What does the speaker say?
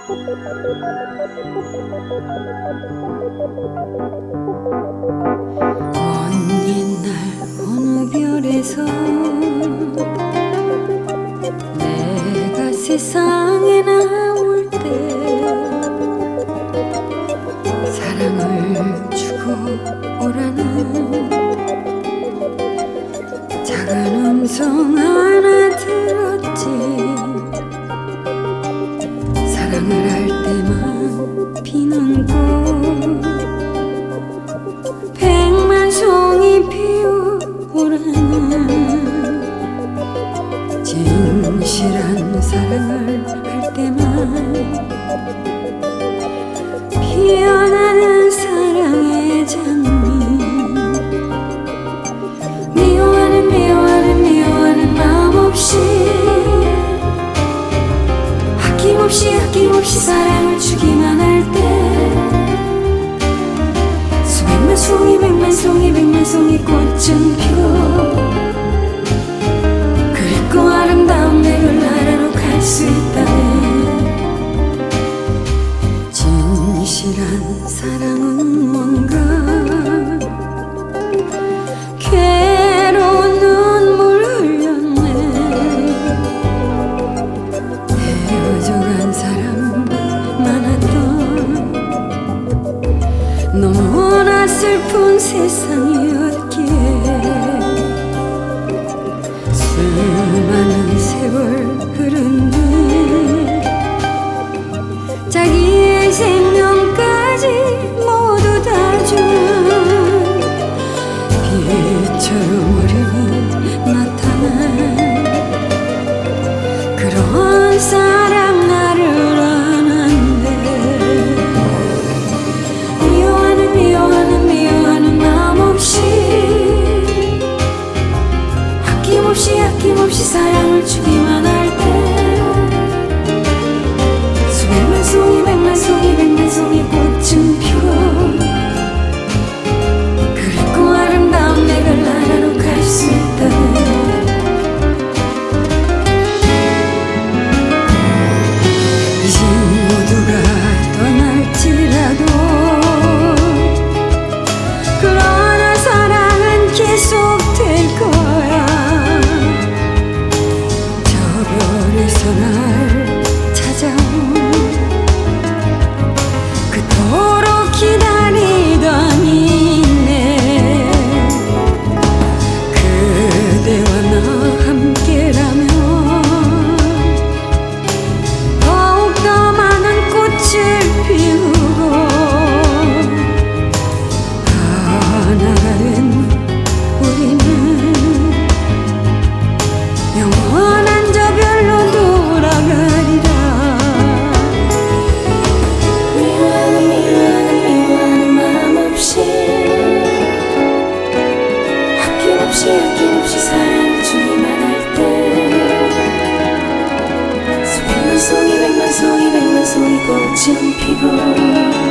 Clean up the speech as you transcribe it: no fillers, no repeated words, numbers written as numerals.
먼 옛날 어느 별에서 내가 세상에 나올 때 사랑을 주고 오라는 작은 음성 하나 들었지. 사랑을 할 때만 피는 꽃 백만 송이 피우오라는 진실한 사랑을 할 때만 피어나는 사랑의 장미. 미워하는 미워하는 미워하는 마음 없이 아낌없이 아낌없이 사랑을 주기만 할 때 수백만 송이 백만 송이 백만 송이 꽃은 피고 그립고 아름다운 내걸 나라로 갈 수 있다네. 진실한 사랑은 뭔가 괴로운 눈물 흘렸네. 헤어져간 사람 많았던 너무나 슬픈 세상이었기에 수많은 세월 흐른 뒤 자기의 생명까지 모두 다 준 빛처럼 어린이 나타난 그런 사랑 나를 안았네. 미워하는 미워하는 미워하는 마음 없이 아낌없이 아낌없이 사랑을 주기만 할 때 수백만 송이 백만 송이 백만 송이 꽃은 피고 그립고 아름다운 내걸 나라로 갈 수 있다네. 이제 모두가 떠날지라도 그러나 사랑은 계속될 거야. 저 별에서 날 찾아온 그토록 기다리던 인내 그대와 나 함께라면 더욱더 많은 꽃을 피우고 하나가 된 우리는 영원한 저 별로 돌아가리라. 미워하는 미워하는 미워하는 마음 없이 아낌없이 아낌없이 사랑을 주기만 할 때 수백만 송이 백만 송이 백만 송이 꽃은 피고